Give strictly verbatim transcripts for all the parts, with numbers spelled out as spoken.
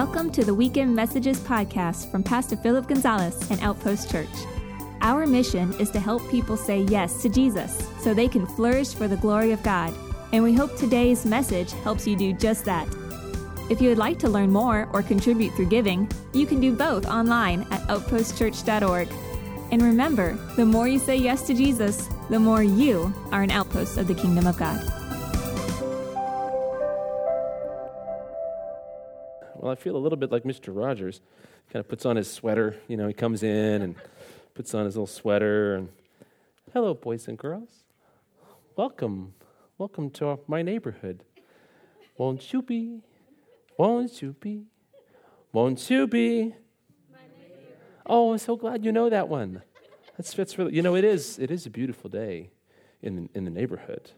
Welcome to the Weekend Messages podcast from Pastor Philip Gonzalez and Outpost Church. Our mission is to help people say yes to Jesus so they can flourish for the glory of God. And we hope today's message helps you do just that. If you would like to learn more or contribute through giving, you can do both online at outpost church dot org. And remember, the more you say yes to Jesus, the more you are an outpost of the kingdom of God. Well, I feel a little bit like Mister Rogers. Kind of puts on his sweater. You know, he comes in and puts on his little sweater. And hello, boys and girls. Welcome. Welcome to my neighborhood. Won't you be? Won't you be? Won't you be? Oh, I'm so glad you know that one. That's, that's really, you know, it is, it is a beautiful day in the, in the neighborhood.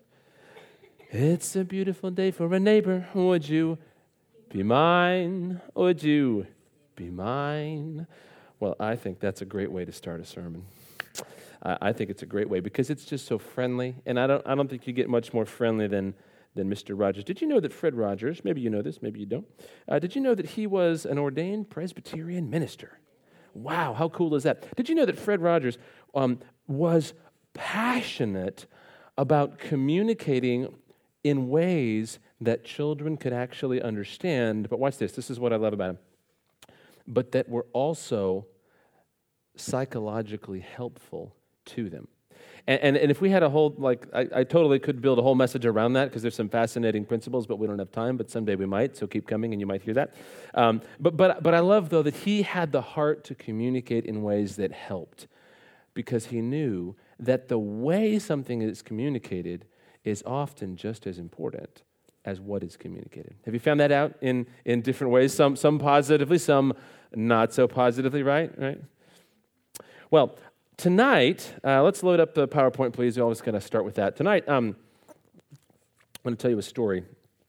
It's a beautiful day for a neighbor. Would you be mine? Would you be mine? Well, I think that's a great way to start a sermon. I, I think it's a great way because it's just so friendly, and I don't, I don't think you get much more friendly than than Mister Rogers. Did you know that Fred Rogers, maybe you know this, maybe you don't, uh, did you know that he was an ordained Presbyterian minister? Wow, how cool is that? Did you know that Fred Rogers um, was passionate about communicating in ways that children could actually understand? But watch this, this is what I love about him. But that were also psychologically helpful to them. And, and, and if we had a whole, like, I, I totally could build a whole message around that because there's some fascinating principles, but we don't have time, but someday we might, so keep coming and you might hear that. Um, but, but, but I love, though, that he had the heart to communicate in ways that helped because he knew that the way something is communicated is often just as important as what is communicated. Have you found that out in, in different ways? Some, some positively, some not so positively, right? Right? Well, tonight, uh, let's load up the PowerPoint, please. We always kind of start with that. Tonight, um, I'm going to tell you a story,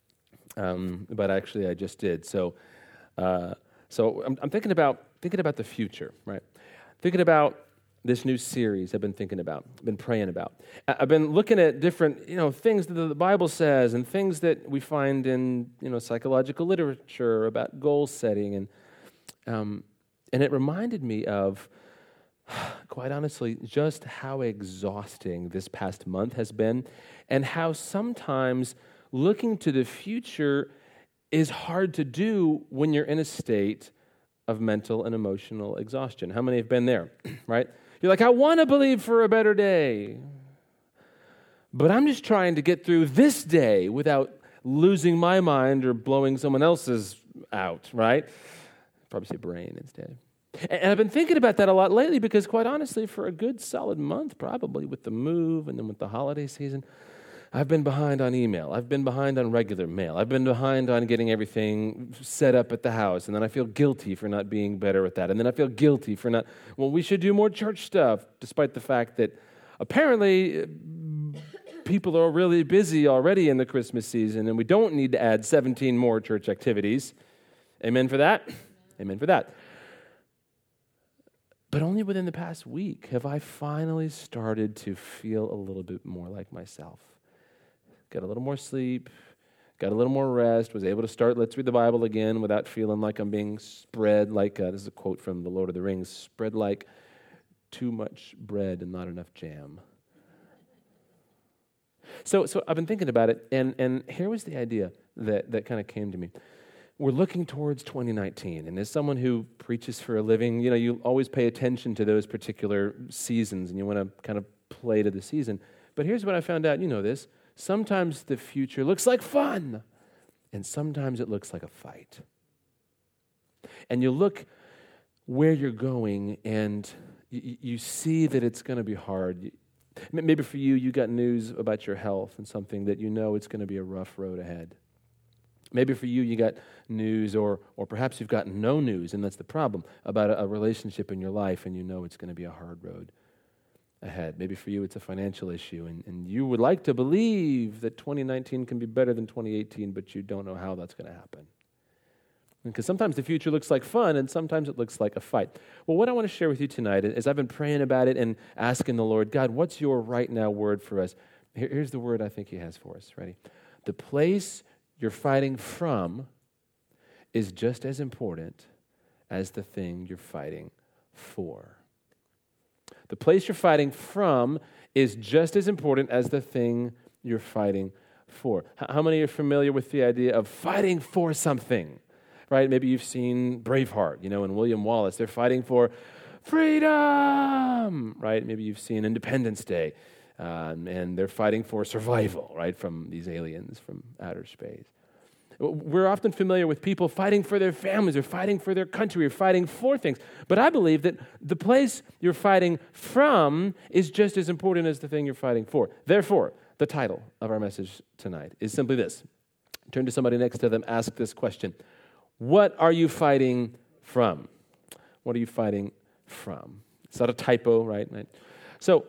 um, but actually I just did. So, uh, so I'm, I'm thinking about thinking about the future, right? Thinking about this new series I've been thinking about, been praying about. I've been looking at different, you know, things that the Bible says and things that we find in, you know, psychological literature about goal setting, and um, and it reminded me of, quite honestly, just how exhausting this past month has been, and how sometimes looking to the future is hard to do when you're in a state of mental and emotional exhaustion. How many have been there, right? You're like, I want to believe for a better day, but I'm just trying to get through this day without losing my mind or blowing someone else's out, right? Probably say brain instead. And I've been thinking about that a lot lately because, quite honestly, for a good solid month, probably with the move and then with the holiday season, I've been behind on email. I've been behind on regular mail. I've been behind on getting everything set up at the house, and then I feel guilty for not being better at that. And then I feel guilty for not, well, we should do more church stuff, despite the fact that apparently people are really busy already in the Christmas season, and we don't need to add seventeen more church activities. Amen for that? Amen for that. But only within the past week have I finally started to feel a little bit more like myself. Got a little more sleep, got a little more rest, was able to start Let's Read the Bible again without feeling like I'm being spread like, uh, this is a quote from The Lord of the Rings, spread like too much bread and not enough jam. So so I've been thinking about it, and, and here was the idea that, that kind of came to me. We're looking towards twenty nineteen, and as someone who preaches for a living, you know, you always pay attention to those particular seasons, and you want to kind of play to the season. But here's what I found out, you know this, sometimes the future looks like fun, and sometimes it looks like a fight. And you look where you're going, and you, you see that it's going to be hard. Maybe for you, you got news about your health and something that you know it's going to be a rough road ahead. Maybe for you, you got news, or or perhaps you've got no news, and that's the problem, about a, a relationship in your life, and you know it's going to be a hard road ahead. Maybe for you, it's a financial issue, and, and you would like to believe that twenty nineteen can be better than twenty eighteen, but you don't know how that's going to happen. Because sometimes the future looks like fun, and sometimes it looks like a fight. Well, what I want to share with you tonight is I've been praying about it and asking the Lord, God, what's your right now word for us? Here, here's the word I think he has for us. Ready? The place you're fighting from is just as important as the thing you're fighting for. The place you're fighting from is just as important as the thing you're fighting for. How many are familiar with the idea of fighting for something? Right? Maybe you've seen Braveheart, you know, and William Wallace. They're fighting for freedom, right? Maybe you've seen Independence Day, um, and they're fighting for survival, right, from these aliens from outer space. We're often familiar with people fighting for their families, or fighting for their country, or fighting for things. But I believe that the place you're fighting from is just as important as the thing you're fighting for. Therefore, the title of our message tonight is simply this. Turn to somebody next to them, ask this question. What are you fighting from? What are you fighting from? It's not a typo, right? right? So,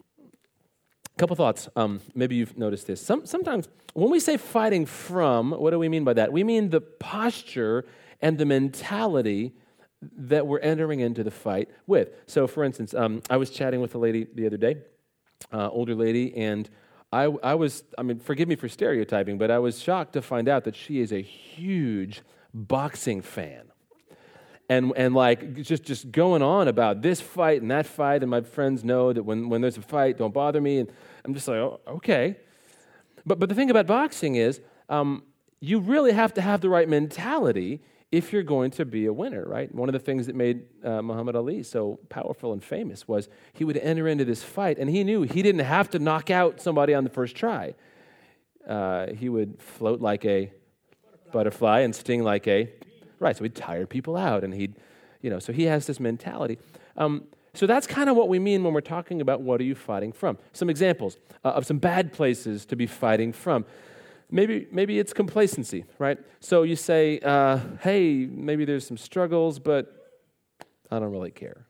a couple thoughts. Um, maybe you've noticed this. Some, sometimes when we say fighting from, what do we mean by that? We mean the posture and the mentality that we're entering into the fight with. So, for instance, um, I was chatting with a lady the other day, uh, older lady, and I, I was, I mean, forgive me for stereotyping, but I was shocked to find out that she is a huge boxing fan. And and like just, just going on about this fight and that fight, and my friends know that when, when there's a fight, don't bother me. And I'm just like, oh, okay. But but the thing about boxing is um, you really have to have the right mentality if you're going to be a winner, right? One of the things that made uh, Muhammad Ali so powerful and famous was he would enter into this fight, and he knew he didn't have to knock out somebody on the first try. Uh, he would float like a butterfly and sting like a... Right, so he'd tire people out, and he'd, you know, so he has this mentality. Um, so that's kind of what we mean when we're talking about what are you fighting from. Some examples uh, of some bad places to be fighting from. Maybe maybe it's complacency, right? So you say, uh, hey, maybe there's some struggles, but I don't really care.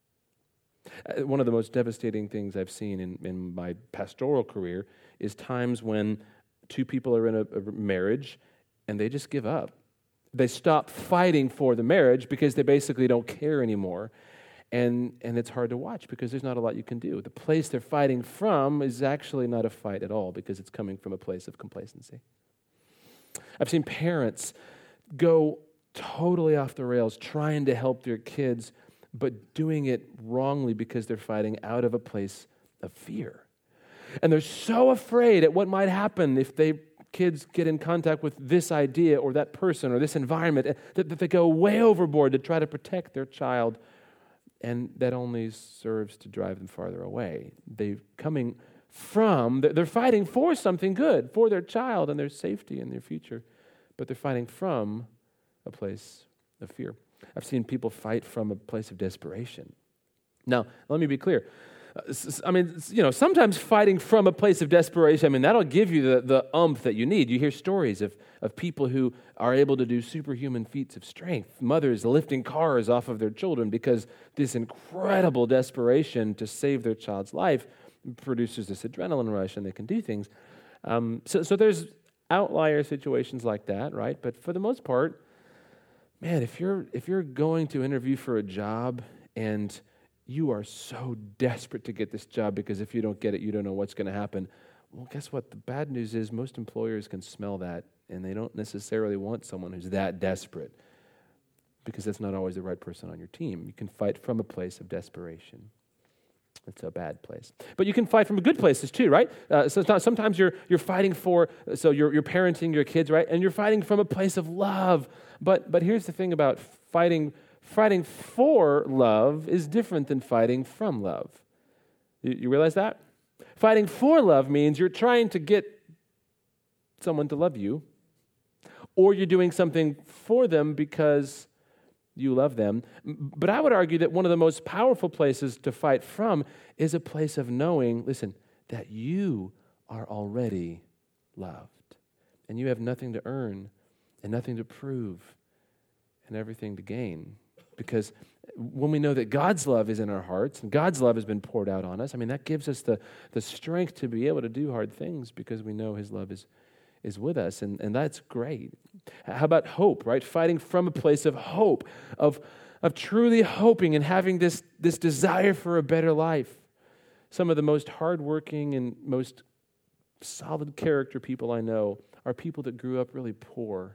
Uh, one of the most devastating things I've seen in, in my pastoral career is times when two people are in a, a marriage and they just give up. They stop fighting for the marriage because they basically don't care anymore. And and it's hard to watch because there's not a lot you can do. The place they're fighting from is actually not a fight at all because it's coming from a place of complacency. I've seen parents go totally off the rails trying to help their kids, but doing it wrongly because they're fighting out of a place of fear. And they're so afraid at what might happen if they kids get in contact with this idea or that person or this environment, that, that they go way overboard to try to protect their child, and that only serves to drive them farther away. They're coming from, they're fighting for something good, for their child and their safety and their future, but they're fighting from a place of fear. I've seen people fight from a place of desperation. Now, let me be clear. I mean, you know, sometimes fighting from a place of desperation, I mean, that'll give you the, the umph that you need. You hear stories of, of people who are able to do superhuman feats of strength, mothers lifting cars off of their children because this incredible desperation to save their child's life produces this adrenaline rush and they can do things. Um, so, so there's outlier situations like that, right? But for the most part, man, if you're if you're going to interview for a job and you are so desperate to get this job because if you don't get it, you don't know what's going to happen. Well, guess what? The bad news is most employers can smell that, and they don't necessarily want someone who's that desperate because that's not always the right person on your team. You can fight from a place of desperation. It's a bad place. But you can fight from good places too, right? Uh, so it's not, sometimes you're you're fighting for, so you're, you're parenting your kids, right? And you're fighting from a place of love. But but here's the thing about fighting Fighting for love is different than fighting from love. You, you realize that? Fighting for love means you're trying to get someone to love you, or you're doing something for them because you love them. But I would argue that one of the most powerful places to fight from is a place of knowing, listen, that you are already loved, and you have nothing to earn and nothing to prove and everything to gain. Because when we know that God's love is in our hearts and God's love has been poured out on us, I mean, that gives us the, the strength to be able to do hard things because we know His love is, is with us, and, and that's great. How about hope, right? Fighting from a place of hope, of, of truly hoping and having this, this desire for a better life. Some of the most hardworking and most solid character people I know are people that grew up really poor.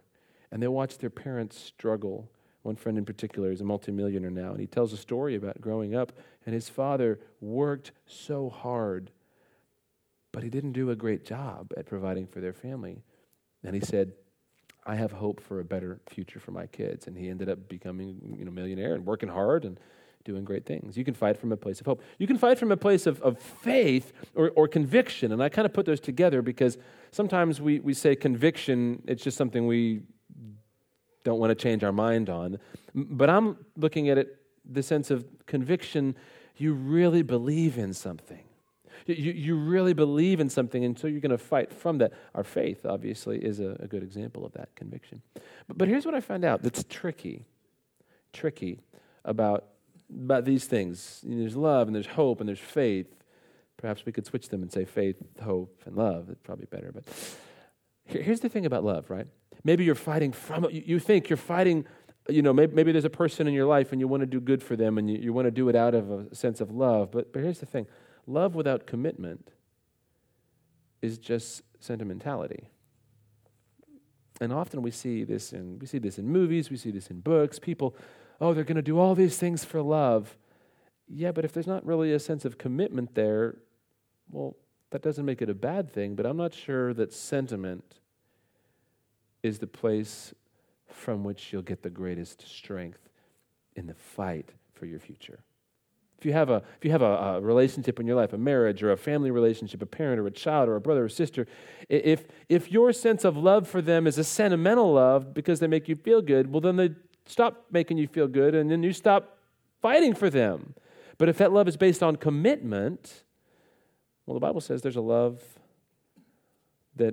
and they watch their parents struggle. One friend in particular is a multimillionaire now, and he tells a story about growing up, and his father worked so hard, but he didn't do a great job at providing for their family. And he said, I have hope for a better future for my kids. And he ended up becoming, you know, millionaire and working hard and doing great things. You can fight from a place of hope. You can fight from a place of, of faith or, or conviction. And I kind of put those together because sometimes we, we say conviction, it's just something we don't want to change our mind on. But I'm looking at it, the sense of conviction, you really believe in something. You, you really believe in something, and so you're going to fight from that. Our faith, obviously, is a, a good example of that conviction. But, but here's what I found out that's tricky, tricky about, about these things. You know, there's love, and there's hope, and there's faith. Perhaps we could switch them and say faith, hope, and love. It's probably better. But here, here's the thing about love, right? Maybe you're fighting from it. You, you think you're fighting, you know, maybe, maybe there's a person in your life, and you want to do good for them, and you, you want to do it out of a sense of love. But, but here's the thing. Love without commitment is just sentimentality. And often we see this in we see this in movies, we see this in books. People, oh, they're going to do all these things for love. Yeah, but if there's not really a sense of commitment there, well, that doesn't make it a bad thing, but I'm not sure that sentiment is the place from which you'll get the greatest strength in the fight for your future. If you have a if you have a, a relationship in your life, a marriage or a family relationship, a parent or a child or a brother or sister, if if your sense of love for them is a sentimental love because they make you feel good, well then they stop making you feel good and then you stop fighting for them. But if that love is based on commitment, well, the Bible says there's a love that,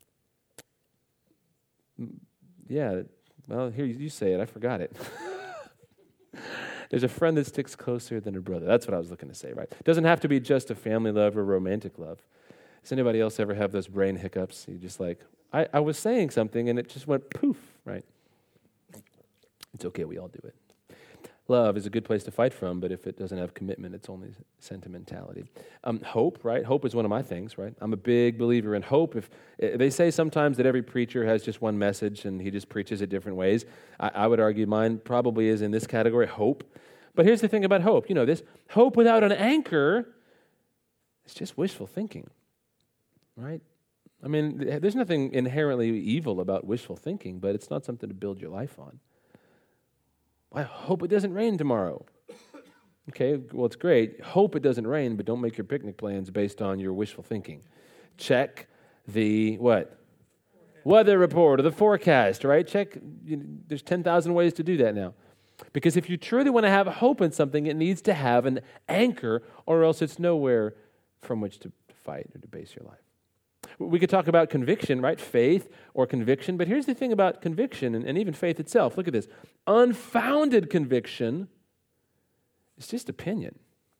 yeah, well, here you say it, I forgot it. There's a friend that sticks closer than a brother. That's what I was looking to say, right? It doesn't have to be just a family love or romantic love. Does anybody else ever have those brain hiccups? You just like, I, I was saying something and it just went poof, right? It's okay, we all do it. Love is a good place to fight from, but if it doesn't have commitment, it's only sentimentality. Um, hope, right? Hope is one of my things, right? I'm a big believer in hope. If uh, they say sometimes that every preacher has just one message and he just preaches it different ways, I, I would argue mine probably is in this category, hope. But here's the thing about hope. You know this. Hope without an anchor is just wishful thinking, right? I mean, there's nothing inherently evil about wishful thinking, but it's not something to build your life on. I hope it doesn't rain tomorrow. Okay, well, it's great. Hope it doesn't rain, but don't make your picnic plans based on your wishful thinking. Check the, what? Weather report or the forecast, right? Check, you know, there's ten thousand ways to do that now. Because if you truly want to have hope in something, it needs to have an anchor, or else it's nowhere from which to fight or to base your life. We could talk about conviction, right? Faith or conviction. But here's the thing about conviction and, and even faith itself. Look at this. Unfounded conviction is just opinion.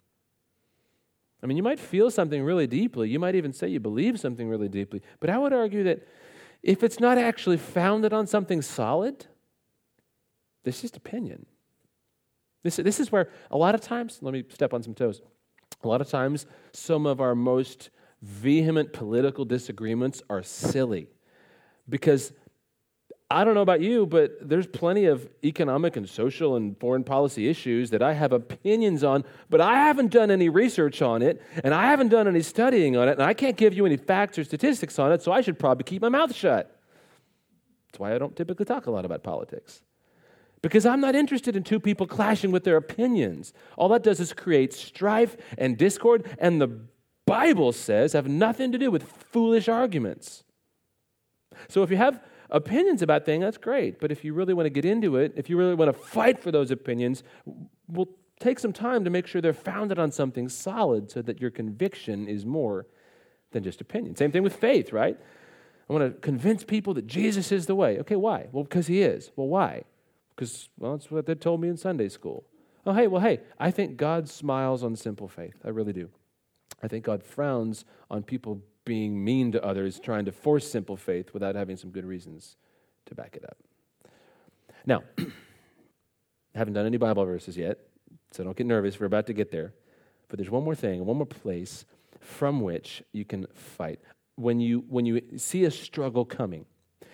I mean, you might feel something really deeply. You might even say you believe something really deeply. But I would argue that if it's not actually founded on something solid, it's just opinion. This, this is where a lot of times, let me step on some toes. A lot of times, some of our most vehement political disagreements are silly because I don't know about you, but there's plenty of economic and social and foreign policy issues that I have opinions on, but I haven't done any research on it, and I haven't done any studying on it, and I can't give you any facts or statistics on it, so I should probably keep my mouth shut. That's why I don't typically talk a lot about politics. Because I'm not interested in two people clashing with their opinions. All that does is create strife and discord, and the Bible says have nothing to do with foolish arguments. So if you have opinions about things, that's great. But if you really want to get into it, if you really want to fight for those opinions, we'll take some time to make sure they're founded on something solid so that your conviction is more than just opinion. Same thing with faith, right? I want to convince people that Jesus is the way. Okay, why? Well, because he is. Well, why? Because, well, that's what they told me in Sunday school. Oh, hey, well, hey, I think God smiles on simple faith. I really do. I think God frowns on people being mean to others, trying to force simple faith without having some good reasons to back it up. Now, I haven't done any Bible verses yet, so don't get nervous. We're about to get there. But there's one more thing, one more place from which you can fight. When you when you see a struggle coming,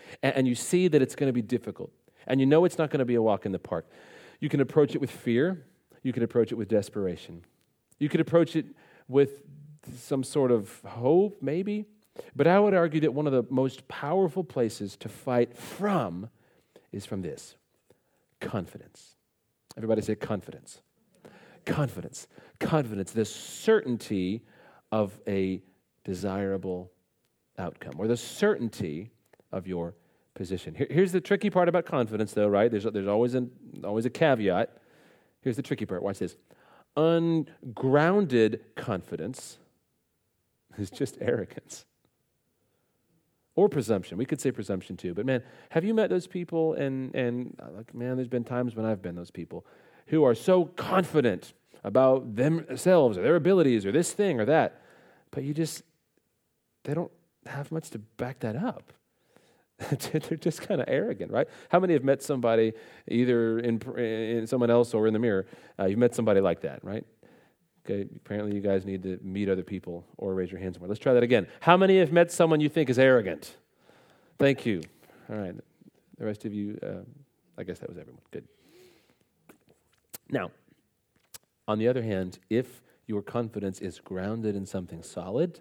and, and you see that it's going to be difficult, and you know it's not going to be a walk in the park. You can approach it with fear. You can approach it with desperation. You could approach it with some sort of hope, maybe. But I would argue that one of the most powerful places to fight from is from this: confidence. Everybody say confidence. Confidence. Confidence. The certainty of a desirable outcome, or the certainty of your position. Here, here's the tricky part about confidence, though, right? There's, there's always, an, always a caveat. Here's the tricky part. Watch this. Ungrounded confidence is just arrogance. Or presumption. We could say presumption too. But man, have you met those people? And, and like, man, there's been times when I've been those people who are so confident about themselves or their abilities or this thing or that. But you just, they don't have much to back that up. They're just kind of arrogant, right? How many have met somebody either in, in someone else or in the mirror? Uh, you've met somebody like that, right? Okay, apparently you guys need to meet other people or raise your hands more. Let's try that again. How many have met someone you think is arrogant? Thank you. All right. The rest of you, uh, I guess that was everyone. Good. Now, on the other hand, if your confidence is grounded in something solid,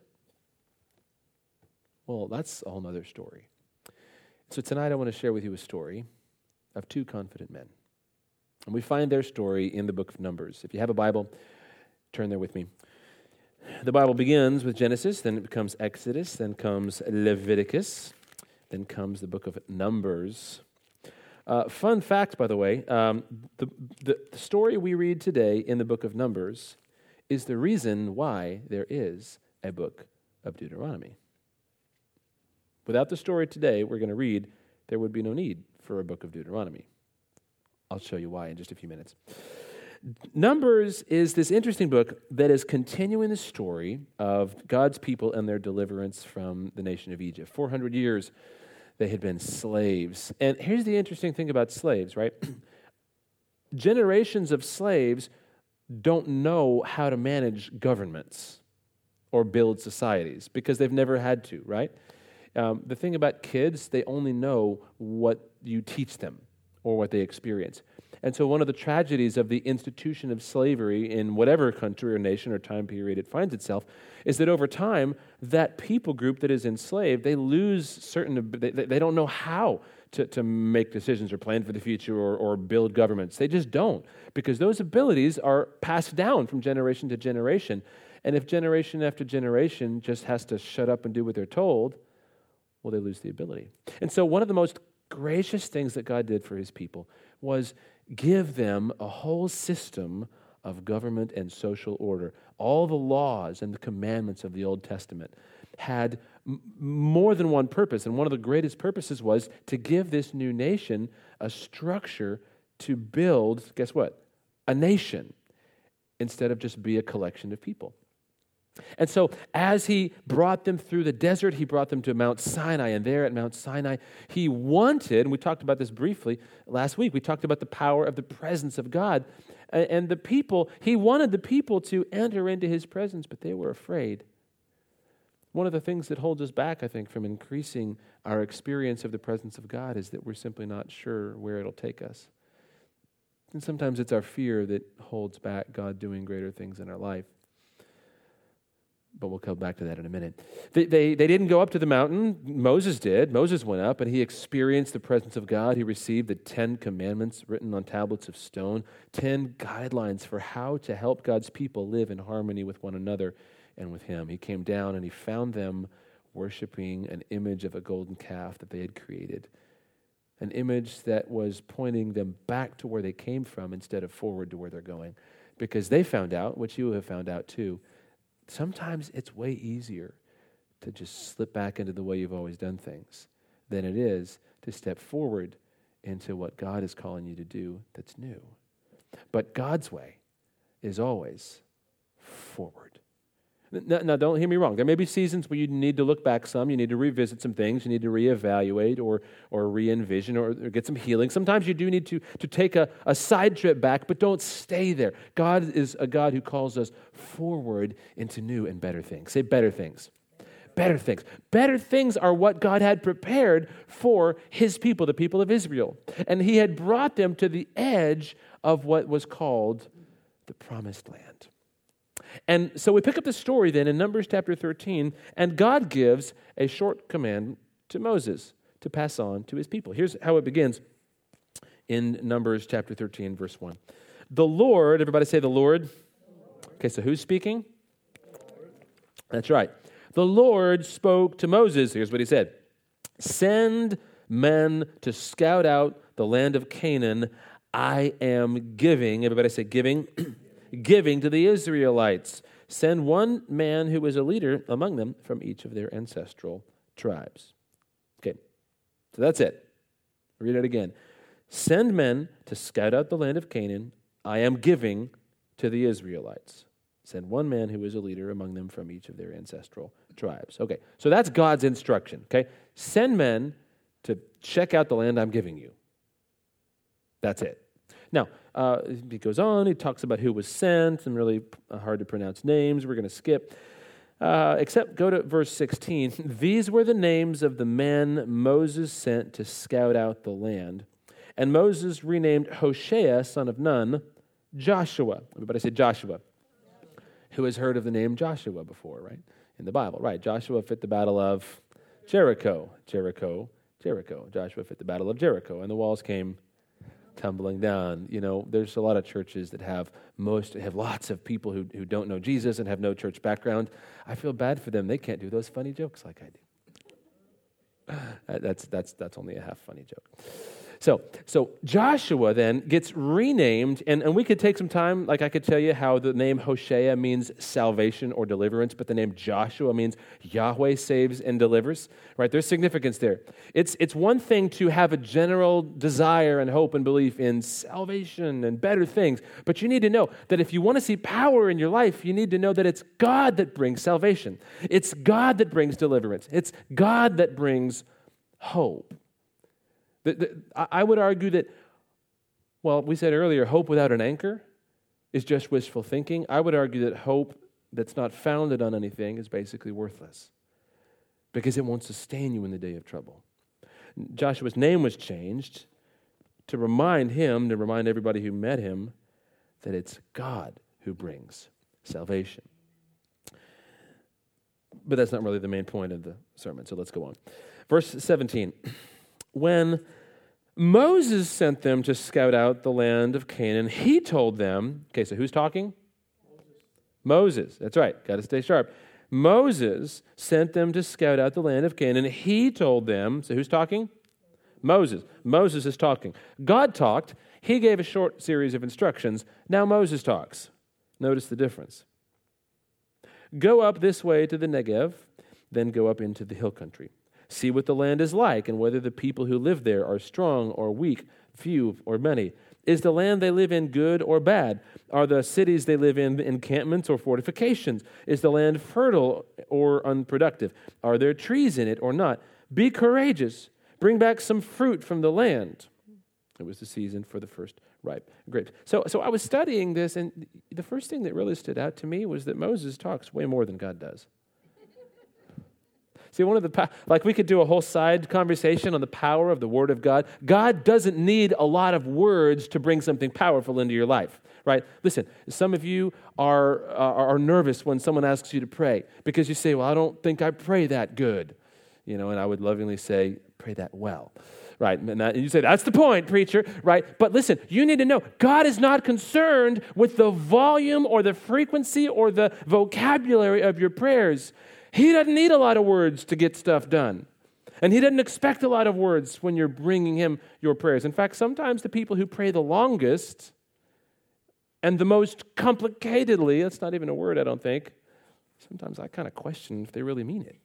well, that's a whole other story. So tonight I want to share with you a story of two confident men. And we find their story in the book of Numbers. If you have a Bible, turn there with me. The Bible begins with Genesis, then it becomes Exodus, then comes Leviticus, then comes the book of Numbers. Uh, fun fact, by the way, um, the, the, the story we read today in the book of Numbers is the reason why there is a book of Deuteronomy. Without the story today we're going to read, there would be no need for a book of Deuteronomy. I'll show you why in just a few minutes. Numbers is this interesting book that is continuing the story of God's people and their deliverance from the nation of Egypt. four hundred years they had been slaves. And here's the interesting thing about slaves, right? Generations of slaves don't know how to manage governments or build societies because they've never had to, right? Um, the thing about kids, they only know what you teach them or what they experience. And so one of the tragedies of the institution of slavery in whatever country or nation or time period it finds itself is that over time, that people group that is enslaved, they lose certain, they, they don't know how to, to make decisions or plan for the future or, or build governments. They just don't, because those abilities are passed down from generation to generation. And if generation after generation just has to shut up and do what they're told, well, they lose the ability. And so one of the most gracious things that God did for his people was give them a whole system of government and social order. All the laws and the commandments of the Old Testament had m- more than one purpose, and one of the greatest purposes was to give this new nation a structure to build, guess what? A nation, instead of just be a collection of people. And so as he brought them through the desert, he brought them to Mount Sinai. And there at Mount Sinai, he wanted, and we talked about this briefly last week, we talked about the power of the presence of God. And the people, he wanted the people to enter into his presence, but they were afraid. One of the things that holds us back, I think, from increasing our experience of the presence of God is that we're simply not sure where it'll take us. And sometimes it's our fear that holds back God doing greater things in our life. But we'll come back to that in a minute. They, they, they didn't go up to the mountain. Moses did. Moses went up, and he experienced the presence of God. He received the Ten Commandments written on tablets of stone, ten guidelines for how to help God's people live in harmony with one another and with him. He came down, and he found them worshiping an image of a golden calf that they had created, an image that was pointing them back to where they came from instead of forward to where they're going, because they found out, which you have found out too, sometimes it's way easier to just slip back into the way you've always done things than it is to step forward into what God is calling you to do that's new. But God's way is always forward. Now, now, don't hear me wrong. There may be seasons where you need to look back some, you need to revisit some things, you need to reevaluate or or re-envision or, or get some healing. Sometimes you do need to, to take a, a side trip back, but don't stay there. God is a God who calls us forward into new and better things. Say better things. better things. Better things are what God had prepared for his people, the people of Israel. And he had brought them to the edge of what was called the promised land. And so we pick up the story then in Numbers chapter thirteen, and God gives a short command to Moses to pass on to his people. Here's how it begins in Numbers chapter thirteen, verse one. The Lord, everybody say the Lord. Okay, so who's speaking? That's right. The Lord spoke to Moses. Here's what he said. Send men to scout out the land of Canaan. I am giving, everybody say giving, giving to the Israelites. Send one man who is a leader among them from each of their ancestral tribes. Okay, so that's it. Read it again. Send men to scout out the land of Canaan. I am giving to the Israelites. Send one man who is a leader among them from each of their ancestral tribes. Okay, so that's God's instruction, okay? Send men to check out the land I'm giving you. That's it. Now, uh, he goes on, he talks about who was sent, some really hard to pronounce names we're going to skip. Uh, except go to verse sixteen. These were the names of the men Moses sent to scout out the land. And Moses renamed Hoshea, son of Nun, Joshua. Everybody say Joshua. Who has heard of the name Joshua before, right? In the Bible, right? Joshua fit the battle of Jericho. Jericho, Jericho. Joshua fit the battle of Jericho, and the walls came tumbling down. You know, there's a lot of churches that have most have lots of people who, who don't know Jesus and have no church background. I feel bad for them. They can't do those funny jokes like I do. That's that's that's only a half funny joke. So, so Joshua then gets renamed, and, and we could take some time, like I could tell you how the name Hoshea means salvation or deliverance, but the name Joshua means Yahweh saves and delivers, right? There's significance there. It's, it's one thing to have a general desire and hope and belief in salvation and better things, but you need to know that if you want to see power in your life, you need to know that it's God that brings salvation. It's God that brings deliverance. It's God that brings hope. The, the, I would argue that, well, we said earlier, hope without an anchor is just wishful thinking. I would argue that hope that's not founded on anything is basically worthless because it won't sustain you in the day of trouble. Joshua's name was changed to remind him, to remind everybody who met him, that it's God who brings salvation. But that's not really the main point of the sermon, so let's go on. Verse seventeen. When Moses sent them to scout out the land of Canaan, he told them, okay, so who's talking? Moses. Moses, that's right, got to stay sharp. Moses sent them to scout out the land of Canaan. He told them, so who's talking? Moses. Moses is talking. God talked. He gave a short series of instructions. Now Moses talks. Notice the difference. Go up this way to the Negev, then go up into the hill country. See what the land is like and whether the people who live there are strong or weak, few or many. Is the land they live in good or bad? Are the cities they live in encampments or fortifications? Is the land fertile or unproductive? Are there trees in it or not? Be courageous. Bring back some fruit from the land. It was the season for the first ripe grapes. So, so I was studying this, and the first thing that really stood out to me was that Moses talks way more than God does. See, one of the, like we could do a whole side conversation on the power of the Word of God. God doesn't need a lot of words to bring something powerful into your life, right? Listen, some of you are, are, are nervous when someone asks you to pray because you say, well, I don't think I pray that good. You know, and I would lovingly say, pray that well, right? And, that, and you say, that's the point, preacher, right? But listen, you need to know, God is not concerned with the volume or the frequency or the vocabulary of your prayers. He doesn't need a lot of words to get stuff done. And he doesn't expect a lot of words when you're bringing him your prayers. In fact, sometimes the people who pray the longest and the most complicatedly, that's not even a word, I don't think, sometimes I kind of question if they really mean it.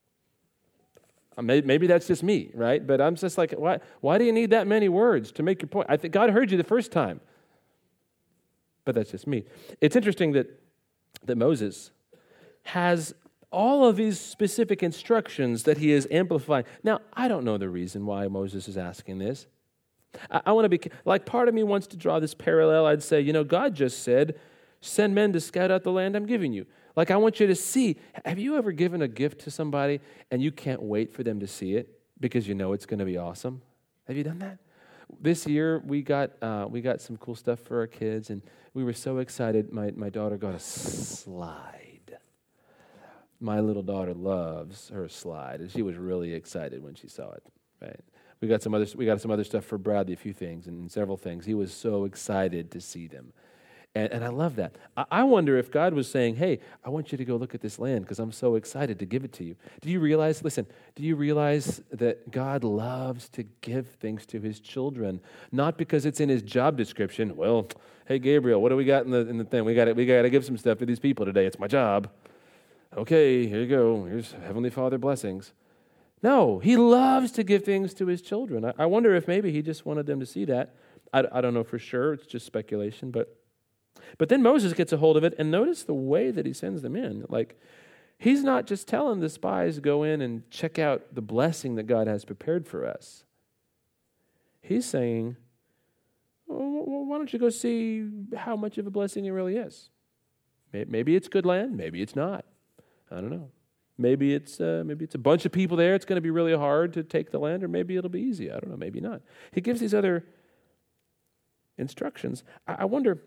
Maybe that's just me, right? But I'm just like, why, why do you need that many words to make your point? I think God heard you the first time. But that's just me. It's interesting that, that Moses has all of these specific instructions that he is amplifying. Now, I don't know the reason why Moses is asking this. I, I want to be, like part of me wants to draw this parallel. I'd say, you know, God just said, send men to scout out the land I'm giving you. Like, I want you to see. Have you ever given a gift to somebody and you can't wait for them to see it because you know it's going to be awesome? Have you done that? This year, we got uh, we got some cool stuff for our kids, and we were so excited. My, my daughter got a slide. My little daughter loves her slide, and she was really excited when she saw it, right? We got some other we got some other stuff for Bradley, a few things and several things. He was so excited to see them. And, and I love that. I, I wonder if God was saying, hey, I want you to go look at this land because I'm so excited to give it to you. Do you realize, listen, do you realize that God loves to give things to his children? Not because it's in his job description. Well, hey, Gabriel, what do we got in the in the thing? We got we got to give some stuff to these people today. It's my job. Okay, here you go. Here's Heavenly Father blessings. No, he loves to give things to his children. I, I wonder if maybe he just wanted them to see that. I, I don't know for sure. It's just speculation. But but then Moses gets a hold of it, and notice the way that he sends them in. Like, he's not just telling the spies to go in and check out the blessing that God has prepared for us. He's saying, well, why don't you go see how much of a blessing it really is? Maybe it's good land. Maybe it's not. I don't know. Maybe it's uh, maybe it's a bunch of people there. It's going to be really hard to take the land, or maybe it'll be easy. I don't know. Maybe not. He gives these other instructions. I, I wonder.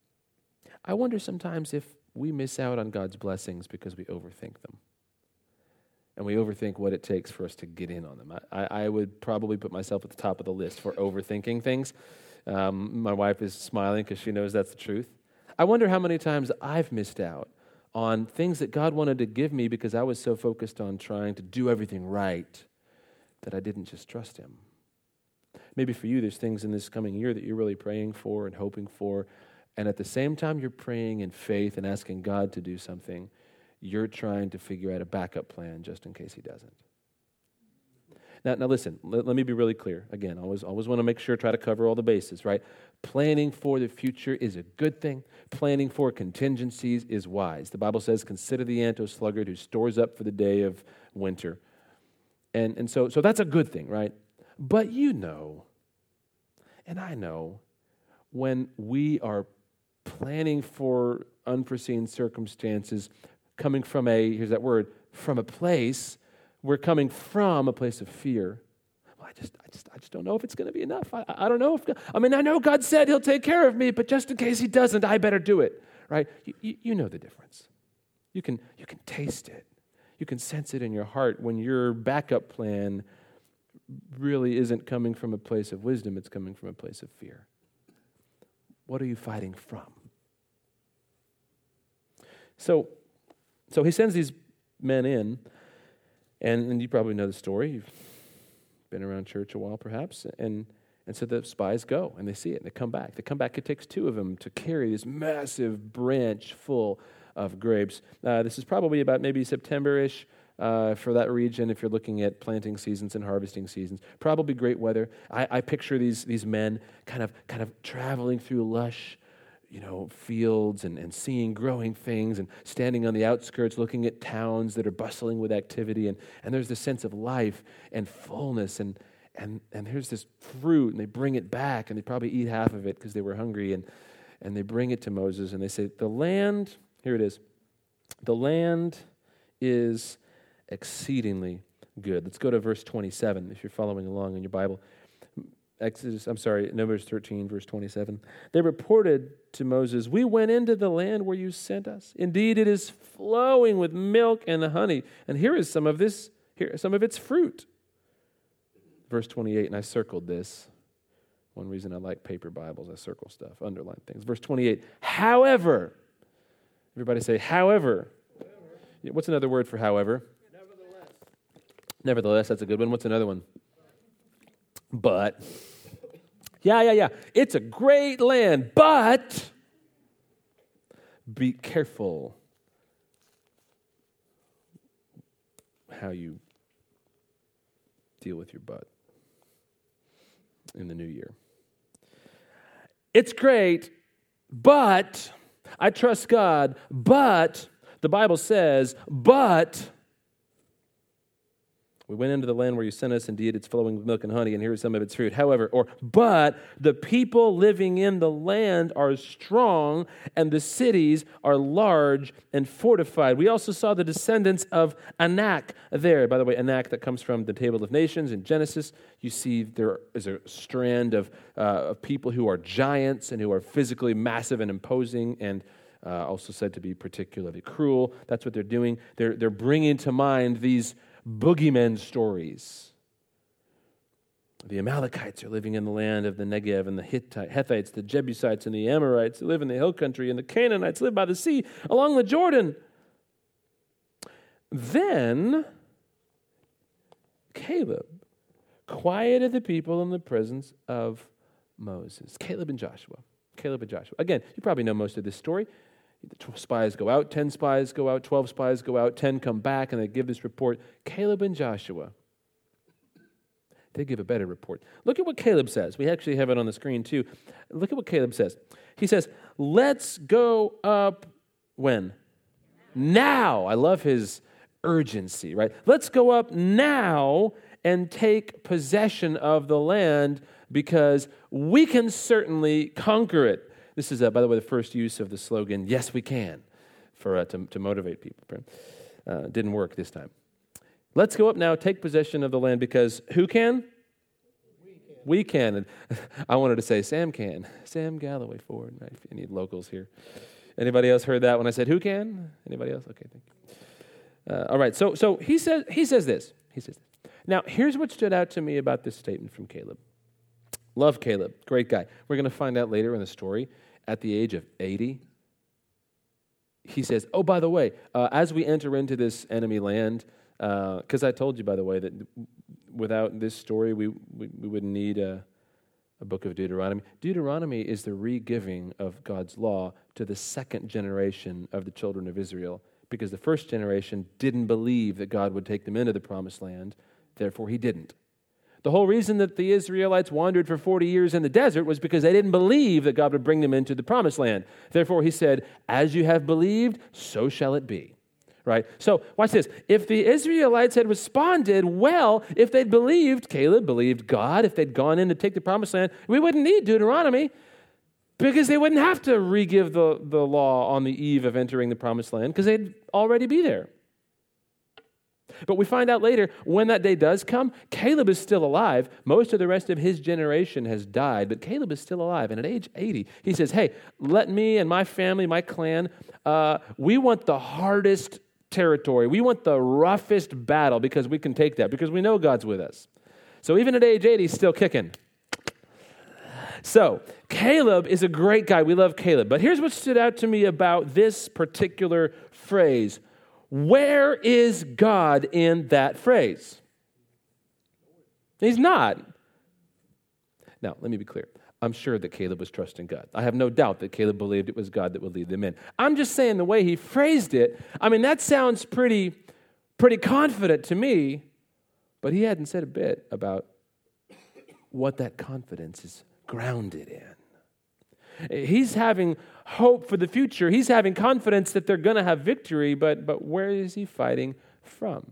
I wonder sometimes if we miss out on God's blessings because we overthink them, and we overthink what it takes for us to get in on them. I, I would probably put myself at the top of the list for overthinking things. Um, my wife is smiling because she knows that's the truth. I wonder how many times I've missed out on things that God wanted to give me because I was so focused on trying to do everything right that I didn't just trust him. Maybe for you, there's things in this coming year that you're really praying for and hoping for, and at the same time you're praying in faith and asking God to do something, you're trying to figure out a backup plan just in case he doesn't. Now, now listen, let, let me be really clear. Again, I always, always want to make sure, try to cover all the bases, right? Planning for the future is a good thing. Planning for contingencies is wise. The Bible says, consider the ant, O sluggard, who stores up for the day of winter. And, and so, so that's a good thing, right? But you know, and I know, when we are planning for unforeseen circumstances, coming from a, here's that word, from a place, we're coming from a place of fear. Well, I just, I just, I just don't know if it's going to be enough. I, I don't know if. I mean, I know God said He'll take care of me, but just in case He doesn't, I better do it. Right? You, you, you know the difference. You can, you can taste it. You can sense it in your heart when your backup plan really isn't coming from a place of wisdom. It's coming from a place of fear. What are you fighting from? So, so He sends these men in. And, and you probably know the story. You've been around church a while, perhaps. And, and so the spies go, and they see it, and they come back. They come back. It takes two of them to carry this massive branch full of grapes. Uh, this is probably about maybe September-ish uh, for that region if you're looking at planting seasons and harvesting seasons. Probably great weather. I, I picture these, these men kind of, kind of traveling through lush, you know, fields and, and seeing growing things and standing on the outskirts looking at towns that are bustling with activity, and, and there's this sense of life and fullness, and and and here's this fruit, and they bring it back, and they probably eat half of it because they were hungry, and and they bring it to Moses, and they say, the land, here it is, the land is exceedingly good. Let's go to verse twenty-seven if you're following along in your Bible. Exodus, I'm sorry, Numbers thirteen, verse twenty-seven. They reported to Moses, we went into the land where you sent us. Indeed, it is flowing with milk and honey. And here is some of this, here some of its fruit. Verse twenty-eight, and I circled this. One reason I like paper Bibles, I circle stuff, underline things. Verse twenty-eight, however, everybody say, however. however. What's another word for however? Nevertheless. Nevertheless, that's a good one. What's another one? But, yeah, yeah, yeah. It's a great land, but be careful how you deal with your butt in the new year. It's great, but I trust God, but the Bible says, but We went into the land where you sent us. Indeed, it's flowing with milk and honey, and here is some of its fruit. However, or but the people living in the land are strong, and the cities are large and fortified. We also saw the descendants of Anak there. By the way, Anak, that comes from the Table of Nations in Genesis. You see there is a strand of, uh, of people who are giants and who are physically massive and imposing, and uh, also said to be particularly cruel. That's what they're doing. They're, they're bringing to mind these boogeymen stories. The Amalekites are living in the land of the Negev, and the Hittite, Hittites, the Jebusites, and the Amorites live in the hill country, and the Canaanites live by the sea along the Jordan. Then Caleb quieted the people in the presence of Moses. Caleb and Joshua. Caleb and Joshua. Again, you probably know most of this story. The twelve spies go out, ten spies go out, twelve spies go out, ten come back, and they give this report. Caleb and Joshua, they give a better report. Look at what Caleb says. We actually have it on the screen too. Look at what Caleb says. He says, let's go up when? Now. I love his urgency, right? Let's go up now and take possession of the land because we can certainly conquer it. This is, uh, by the way, the first use of the slogan, yes, we can, for uh, to, to motivate people. Uh, didn't work this time. Let's go up now, take possession of the land, because who can? We can. We can. And I wanted to say Sam can. Sam Galloway Ford. Right? If you need locals here. Anybody else heard that when I said who can? Anybody else? Okay, thank you. Uh, all right, so so he says he says this. He says this. Now, here's what stood out to me about this statement from Caleb. Love Caleb, great guy. We're going to find out later in the story, at the age of eighty, he says, oh, by the way, uh, as we enter into this enemy land, because uh, I told you, by the way, that without this story, we, we, we wouldn't need a, a book of Deuteronomy. Deuteronomy is the re-giving of God's law to the second generation of the children of Israel, because the first generation didn't believe that God would take them into the promised land, therefore he didn't. The whole reason that the Israelites wandered for forty years in the desert was because they didn't believe that God would bring them into the promised land. Therefore, he said, as you have believed, so shall it be. Right? So, watch this. If the Israelites had responded well, if they'd believed, Caleb believed God, if they'd gone in to take the promised land, we wouldn't need Deuteronomy because they wouldn't have to re-give the, the law on the eve of entering the promised land because they'd already be there. But we find out later, when that day does come, Caleb is still alive. Most of the rest of his generation has died, but Caleb is still alive. And at age eighty, he says, hey, let me and my family, my clan, uh, we want the hardest territory. We want the roughest battle because we can take that, because we know God's with us. So even at age eighty, he's still kicking. So Caleb is a great guy. We love Caleb. But here's what stood out to me about this particular phrase. Where is God in that phrase? He's not. Now, let me be clear. I'm sure that Caleb was trusting God. I have no doubt that Caleb believed it was God that would lead them in. I'm just saying the way he phrased it, I mean, that sounds pretty, pretty confident to me, but he hadn't said a bit about what that confidence is grounded in. He's having hope for the future. He's having confidence that they're going to have victory, but, but where is he fighting from?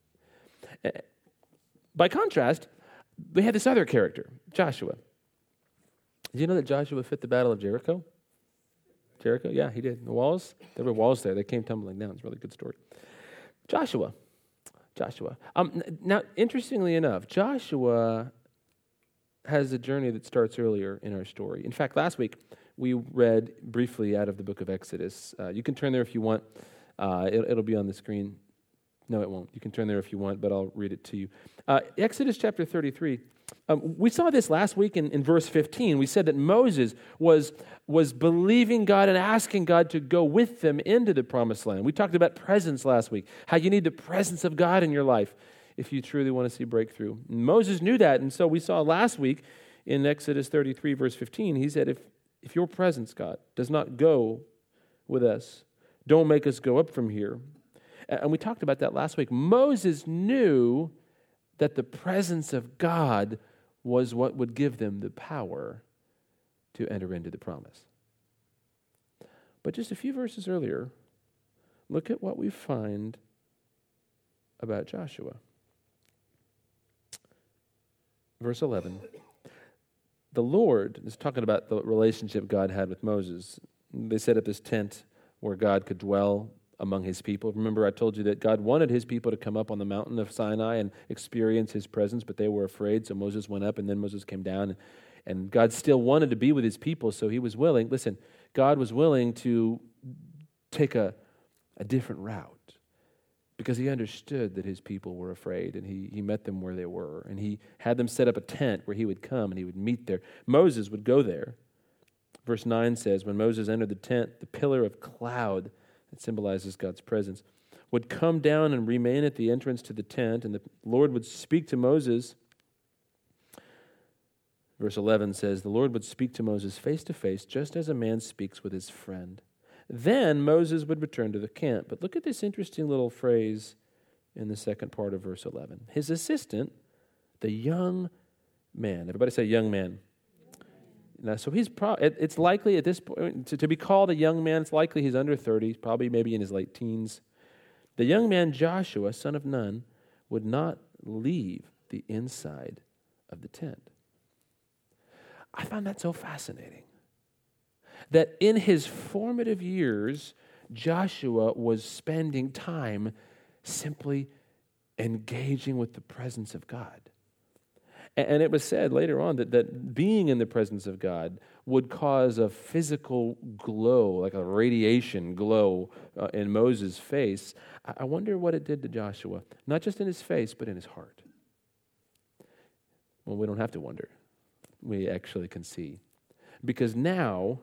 By contrast, we have this other character, Joshua. Did you know that Joshua fit the battle of Jericho? Jericho? Yeah, he did. The walls? There were walls there. They came tumbling down. It's a really good story. Joshua. Joshua. Um, now, interestingly enough, Joshua has a journey that starts earlier in our story. In fact, last week, we read briefly out of the book of Exodus. Uh, you can turn there if you want. Uh, it, it'll be on the screen. No, it won't. You can turn there if you want, but I'll read it to you. Uh, Exodus chapter thirty-three. Um, we saw this last week in, in verse fifteen. We said that Moses was, was believing God and asking God to go with them into the promised land. We talked about presence last week, how you need the presence of God in your life if you truly want to see breakthrough. Moses knew that, and so we saw last week in Exodus thirty-three, verse fifteen, he said, if, if your presence, God, does not go with us, don't make us go up from here. And we talked about that last week. Moses knew that the presence of God was what would give them the power to enter into the promise. But just a few verses earlier, look at what we find about Joshua. verse eleven. The Lord is talking about the relationship God had with Moses. They set up this tent where God could dwell among his people. Remember, I told you that God wanted his people to come up on the mountain of Sinai and experience his presence, but they were afraid, so Moses went up, and then Moses came down, and, and God still wanted to be with his people, so he was willing. Listen, God was willing to take a, a different route because he understood that his people were afraid, and he, he met them where they were, and he had them set up a tent where he would come and he would meet there. Moses would go there. Verse nine says, when Moses entered the tent, the pillar of cloud, that symbolizes God's presence, would come down and remain at the entrance to the tent, and the Lord would speak to Moses. Verse eleven says, the Lord would speak to Moses face to face, just as a man speaks with his friend. Then Moses would return to the camp. But look at this interesting little phrase in the second part of verse eleven. His assistant, the young man. Everybody say young man. Now, so he's pro- it, it's likely at this point, to, to be called a young man, it's likely he's under thirty, probably maybe in his late teens. The young man Joshua, son of Nun, would not leave the inside of the tent. I found that so fascinating. That in his formative years, Joshua was spending time simply engaging with the presence of God. And it was said later on that, that being in the presence of God would cause a physical glow, like a radiation glow uh, in Moses' face. I wonder what it did to Joshua, not just in his face, but in his heart. Well, we don't have to wonder. We actually can see. Because now,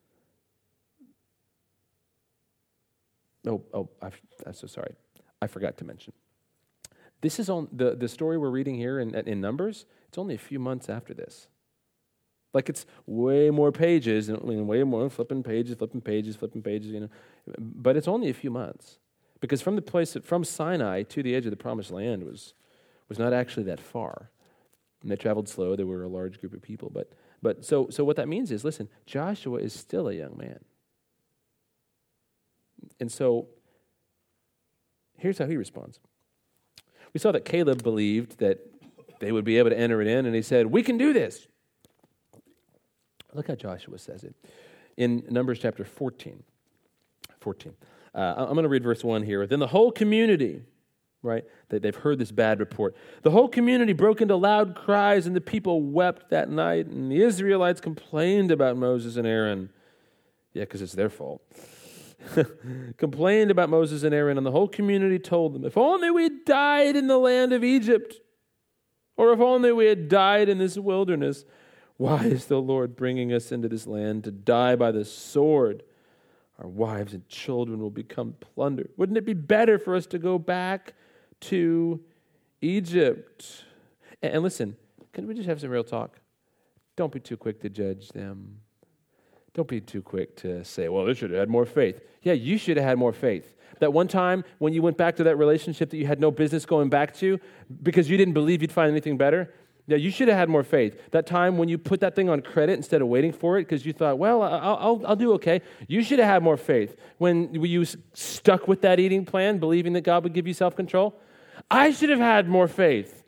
oh, oh, I've, I'm so sorry. I forgot to mention. This is on the, the story we're reading here in, in Numbers. It's only a few months after this. Like it's way more pages, and I mean, way more flipping pages, flipping pages, flipping pages. You know, but it's only a few months because from the place from Sinai to the edge of the Promised Land was was not actually that far. And they traveled slow. There were a large group of people, but but so so what that means is, listen, Joshua is still a young man, and so here's how he responds. We saw that Caleb believed that they would be able to enter it in, and he said, we can do this. Look how Joshua says it. In Numbers chapter fourteen. fourteen. Uh, I'm going to read verse one here. Then the whole community, right, they, they've heard this bad report. The whole community broke into loud cries, and the people wept that night, and the Israelites complained about Moses and Aaron. Yeah, because it's their fault. Complained about Moses and Aaron, and the whole community told them, if only we had died in the land of Egypt, or if only we had died in this wilderness. Why is the Lord bringing us into this land to die by the sword? Our wives and children will become plunder. Wouldn't it be better for us to go back to Egypt? And, and listen, can we just have some real talk? Don't be too quick to judge them. Don't be too quick to say, well, they should have had more faith. Yeah, you should have had more faith. That one time when you went back to that relationship that you had no business going back to because you didn't believe you'd find anything better, yeah, you should have had more faith. That time when you put that thing on credit instead of waiting for it because you thought, well, I'll, I'll, I'll do okay. You should have had more faith. When you stuck with that eating plan, believing that God would give you self-control, I should have had more faith.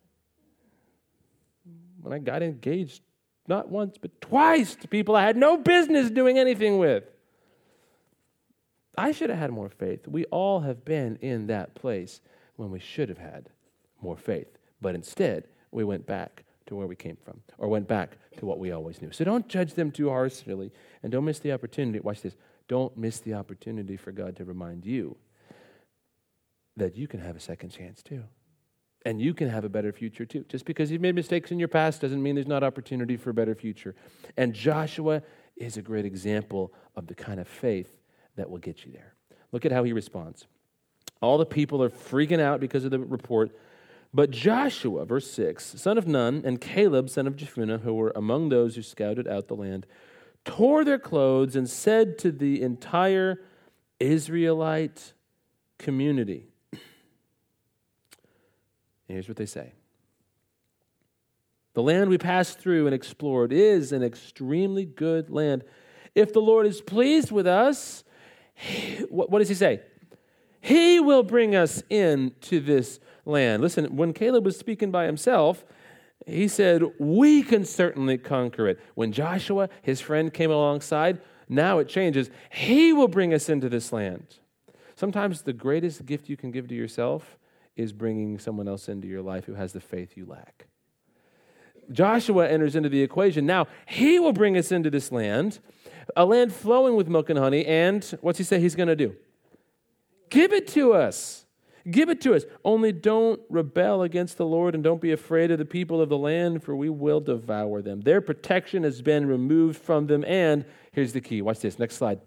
When I got engaged, not once, but twice to people I had no business doing anything with. I should have had more faith. We all have been in that place when we should have had more faith. But instead, we went back to where we came from, or went back to what we always knew. So don't judge them too harshly, and don't miss the opportunity. Watch this. Don't miss the opportunity for God to remind you that you can have a second chance too. And you can have a better future too. Just because you've made mistakes in your past doesn't mean there's not opportunity for a better future. And Joshua is a great example of the kind of faith that will get you there. Look at how he responds. All the people are freaking out because of the report. But Joshua, verse six, son of Nun, and Caleb, son of Jephunneh, who were among those who scouted out the land, tore their clothes and said to the entire Israelite community, here's what they say. The land we passed through and explored is an extremely good land. If the Lord is pleased with us, he, what, what does he say? He will bring us into this land. Listen, when Caleb was speaking by himself, He said, we can certainly conquer it. When Joshua, his friend, came alongside, now it changes. He will bring us into this land. Sometimes the greatest gift you can give to yourself is bringing someone else into your life who has the faith you lack. Joshua enters into the equation. Now, he will bring us into this land, a land flowing with milk and honey, and what's he say he's going to do? Give it to us. Give it to us. Only don't rebel against the Lord and don't be afraid of the people of the land, for we will devour them. Their protection has been removed from them, and here's the key. Watch this. Next slide.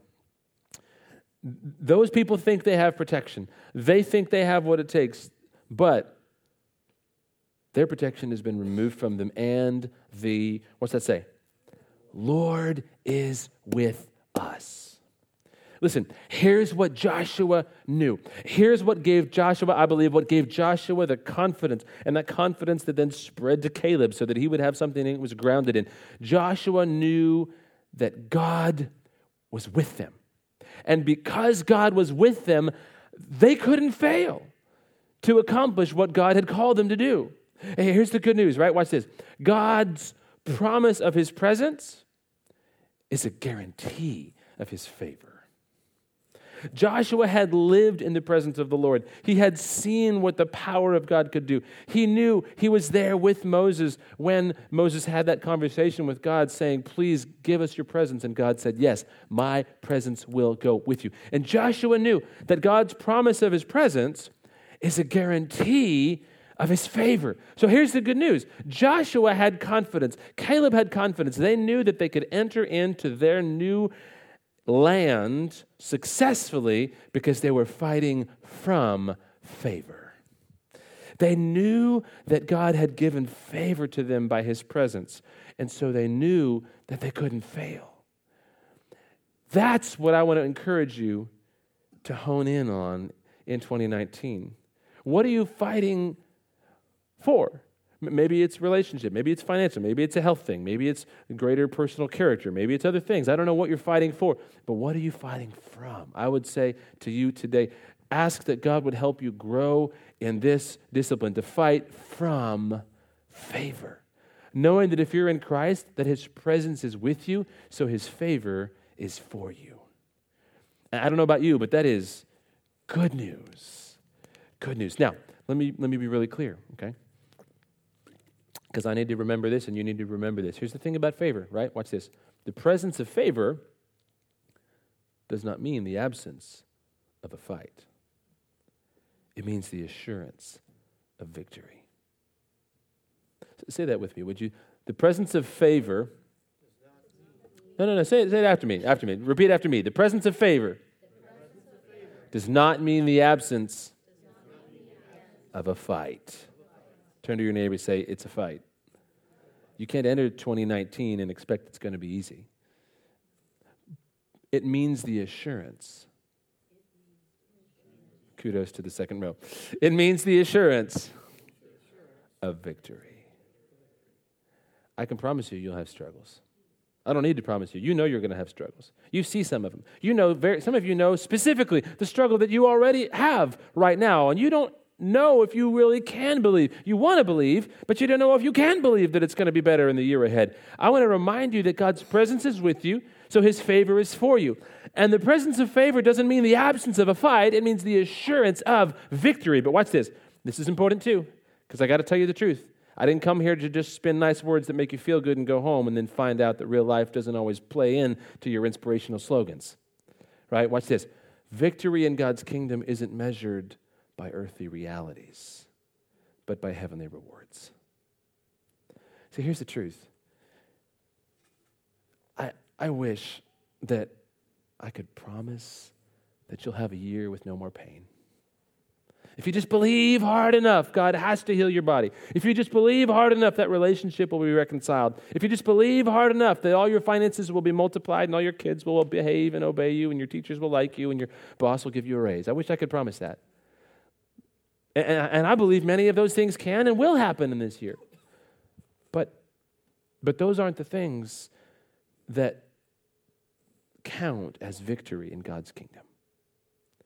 Those people think they have protection. They think they have what it takes, but their protection has been removed from them, and the, what's that say? Lord is with us. Listen, here's what Joshua knew. Here's what gave Joshua, I believe, what gave Joshua the confidence, and that confidence that then spread to Caleb so that he would have something that was grounded in. Joshua knew that God was with them. And because God was with them, they couldn't fail to accomplish what God had called them to do. Hey, here's the good news, right? Watch this. God's promise of his presence is a guarantee of his favor. Joshua had lived in the presence of the Lord. He had seen what the power of God could do. He knew he was there with Moses when Moses had that conversation with God saying, please give us your presence. And God said, yes, my presence will go with you. And Joshua knew that God's promise of his presence is a guarantee of his favor. So here's the good news. Joshua had confidence. Caleb had confidence. They knew that they could enter into their new land successfully because they were fighting from favor. They knew that God had given favor to them by his presence, and so they knew that they couldn't fail. That's what I want to encourage you to hone in on in twenty nineteen. What are you fighting for? Maybe it's relationship. Maybe it's financial. Maybe it's a health thing. Maybe it's greater personal character. Maybe it's other things. I don't know what you're fighting for, but what are you fighting from? I would say to you today, ask that God would help you grow in this discipline, to fight from favor. Knowing that if you're in Christ, that his presence is with you, so his favor is for you. And I don't know about you, but that is good news. Good news. Now, let me, let me be really clear, okay? Because I need to remember this and you need to remember this. Here's the thing about favor, right? Watch this. The presence of favor does not mean the absence of a fight. It means the assurance of victory. Say that with me, would you? The presence of favor. No, no, no. Say it, say it after me. After me. Repeat after me. The presence of favor does not mean the absence of a fight. Turn to your neighbor and say, it's a fight. You can't enter twenty nineteen and expect it's going to be easy. It means the assurance. Kudos to the second row. It means the assurance of victory. I can promise you, you'll have struggles. I don't need to promise you. You know you're going to have struggles. You see some of them. You know, very, some of you know specifically the struggle that you already have right now, and you don't know if you really can believe. You want to believe, but you don't know if you can believe that it's going to be better in the year ahead. I want to remind you that God's presence is with you, so his favor is for you. And the presence of favor doesn't mean the absence of a fight. It means the assurance of victory. But watch this. This is important too, because I got to tell you the truth. I didn't come here to just spin nice words that make you feel good and go home and then find out that real life doesn't always play in to your inspirational slogans. Right? Watch this. Victory in God's kingdom isn't measured by earthly realities, but by heavenly rewards. See, here's the truth. I I wish that I could promise that you'll have a year with no more pain. If you just believe hard enough, God has to heal your body. If you just believe hard enough, that relationship will be reconciled. If you just believe hard enough, that all your finances will be multiplied and all your kids will behave and obey you and your teachers will like you and your boss will give you a raise. I wish I could promise that. And, and I believe many of those things can and will happen in this year. But, but those aren't the things that count as victory in God's kingdom.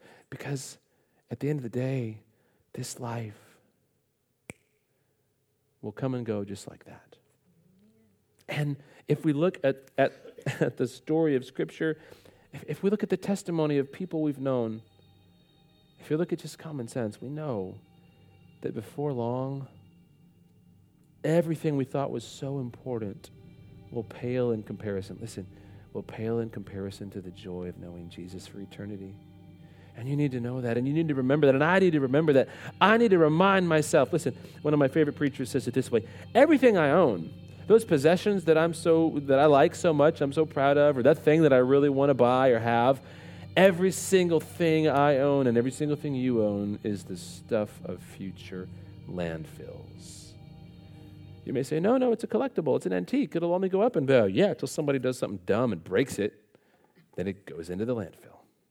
Because at the end of the day, this life will come and go just like that. And if we look at, at, at the story of Scripture, if, if we look at the testimony of people we've known, if you look at just common sense, we know that before long, everything we thought was so important will pale in comparison. Listen, will pale in comparison to the joy of knowing Jesus for eternity. And you need to know that, and you need to remember that, and I need to remember that. I need to remind myself. Listen, one of my favorite preachers says it this way: everything I own, those possessions that I'm so that I like so much, I'm so proud of, or that thing that I really want to buy or have, every single thing I own and every single thing you own is the stuff of future landfills. You may say, no, no, it's a collectible. It's an antique. It'll only go up in value. Yeah, until somebody does something dumb and breaks it, then it goes into the landfill.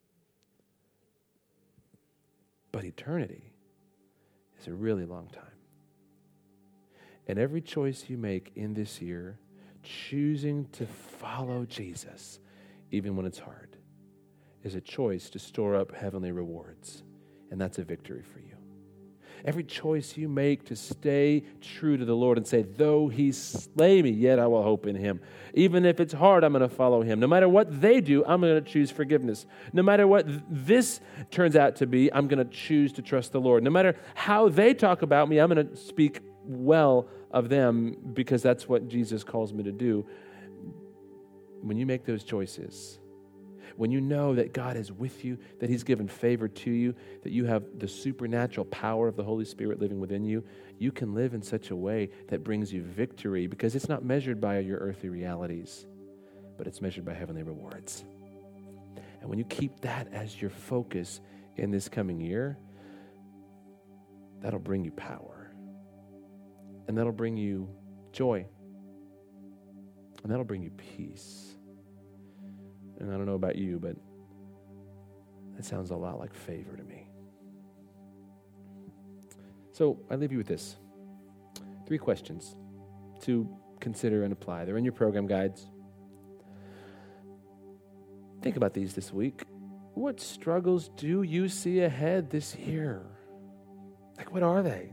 But eternity is a really long time. And every choice you make in this year, choosing to follow Jesus, even when it's hard, is a choice to store up heavenly rewards. And that's a victory for you. Every choice you make to stay true to the Lord and say, though he slay me, yet I will hope in him. Even if it's hard, I'm going to follow him. No matter what they do, I'm going to choose forgiveness. No matter what th- this turns out to be, I'm going to choose to trust the Lord. No matter how they talk about me, I'm going to speak well of them because that's what Jesus calls me to do. When you make those choices, when you know that God is with you, that he's given favor to you, that you have the supernatural power of the Holy Spirit living within you, you can live in such a way that brings you victory because it's not measured by your earthly realities, but it's measured by heavenly rewards. And when you keep that as your focus in this coming year, that'll bring you power. And that'll bring you joy. And that'll bring you peace. And I don't know about you, but that sounds a lot like favor to me. So I leave you with this. Three questions to consider and apply. They're in your program guides. Think about these this week. What struggles do you see ahead this year? Like, what are they?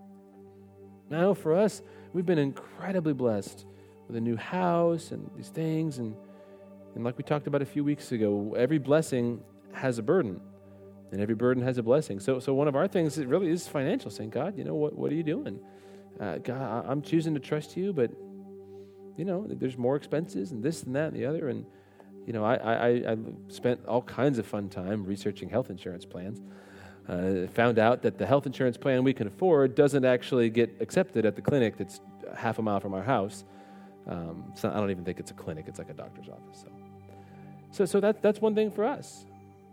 I know for us, we've been incredibly blessed with a new house and these things, and And like we talked about a few weeks ago, every blessing has a burden, and every burden has a blessing. So so one of our things is really is financial, saying, God, you know, what, what are you doing? Uh, God, I'm choosing to trust you, but, you know, there's more expenses and this and that and the other. And, you know, I, I, I spent all kinds of fun time researching health insurance plans. Uh, found out that the health insurance plan we can afford doesn't actually get accepted at the clinic that's half a mile from our house. Um, so I don't even think it's a clinic. It's like a doctor's office. So. So so that, that's one thing for us.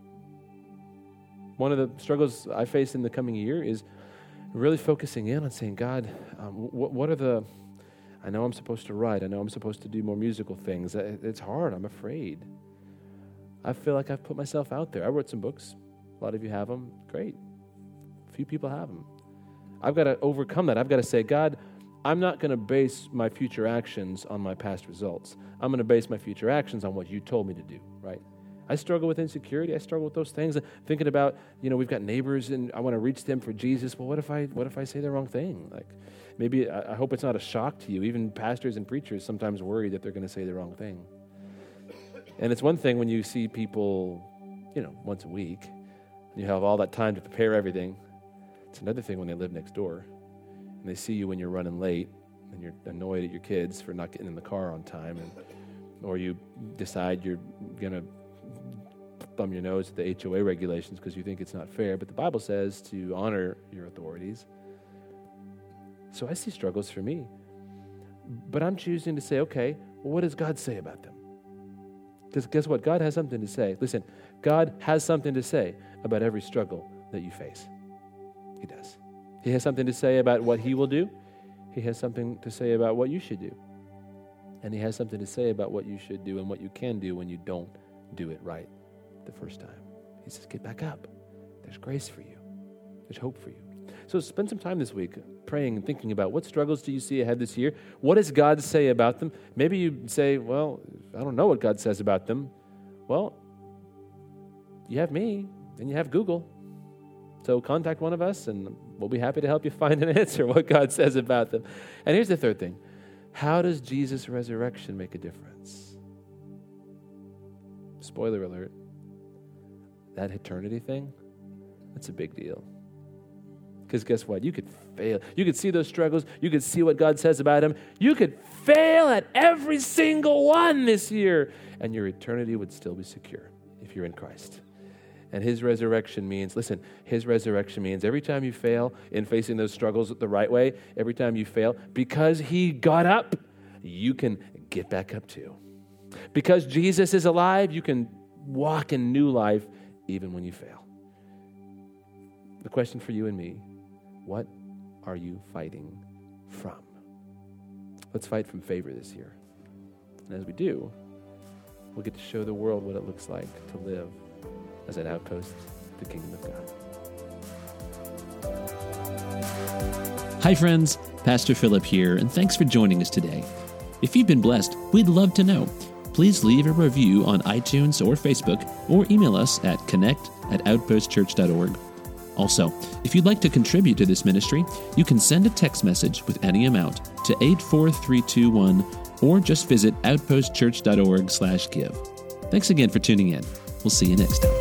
One of the struggles I face in the coming year is really focusing in on saying, God, um, what, what are the, I know I'm supposed to write. I know I'm supposed to do more musical things. It's hard. I'm afraid. I feel like I've put myself out there. I wrote some books. A lot of you have them. Great. A few people have them. I've got to overcome that. I've got to say, God, I'm not going to base my future actions on my past results. I'm going to base my future actions on what you told me to do, right? I struggle with insecurity. I struggle with those things. Thinking about, you know, we've got neighbors and I want to reach them for Jesus. Well, what if I what if I say the wrong thing? Like, maybe, I hope it's not a shock to you. Even pastors and preachers sometimes worry that they're going to say the wrong thing. And it's one thing when you see people, you know, once a week, and you have all that time to prepare everything. It's another thing when they live next door. And they see you when you're running late and you're annoyed at your kids for not getting in the car on time, and or you decide you're going to thumb your nose at the H O A regulations because you think it's not fair, but the Bible says to honor your authorities. So I see struggles for me. But I'm choosing to say, okay, well, what does God say about them? Because guess what? God has something to say. Listen, God has something to say about every struggle that you face. He does. He has something to say about what he will do. He has something to say about what you should do. And he has something to say about what you should do and what you can do when you don't do it right the first time. He says, get back up. There's grace for you. There's hope for you. So spend some time this week praying and thinking about what struggles do you see ahead this year? What does God say about them? Maybe you say, well, I don't know what God says about them. Well, you have me and you have Google. So contact one of us and we'll be happy to help you find an answer, what God says about them. And here's the third thing. How does Jesus' resurrection make a difference? Spoiler alert. That eternity thing, that's a big deal. Because guess what? You could fail. You could see those struggles. You could see what God says about him. You could fail at every single one this year, and your eternity would still be secure if you're in Christ. And his resurrection means, listen, his resurrection means every time you fail in facing those struggles the right way, every time you fail, because he got up, you can get back up too. Because Jesus is alive, you can walk in new life even when you fail. The question for you and me, what are you fighting from? Let's fight from favor this year. And as we do, we'll get to show the world what it looks like to live as an outpost of the kingdom of God. Hi friends, Pastor Philip here, and thanks for joining us today. If you've been blessed, we'd love to know. Please leave a review on iTunes or Facebook, or email us at connect at outpost church dot org. Also, if you'd like to contribute to this ministry, you can send a text message with any amount to eight four three two one, or just visit outpost church dot org slash give. Thanks again for tuning in. We'll see you next time.